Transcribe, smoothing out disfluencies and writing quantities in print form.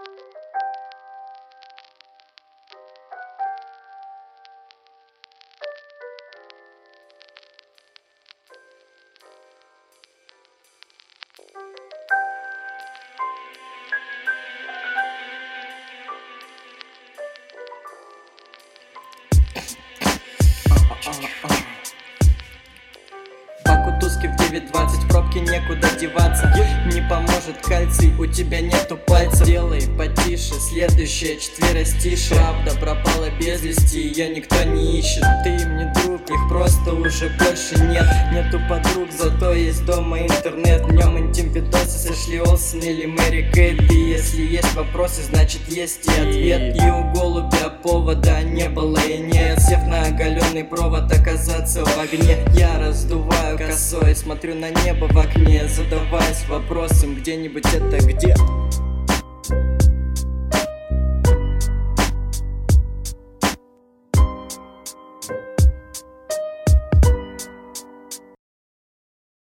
Кутузки в 9:20, в пробке некуда деваться. Не поможет кальций, у тебя нету пальцев. Делай потише, следующая четверостишее. Правда пропала без вести, ее никто не ищет. Ты им не друг, их просто уже больше нет. Нету подруг, зато есть дома интернет. В нем интим-видосы с Эшли Олсен или Мэри Кейт. И если есть вопросы, значит есть и ответ. И у голубя повода не было и нет. Сев на оголенный провод, оказаться в огне. Я раздуваю косой, смотрю на небо в окне, задаваясь вопросом, где-нибудь это где?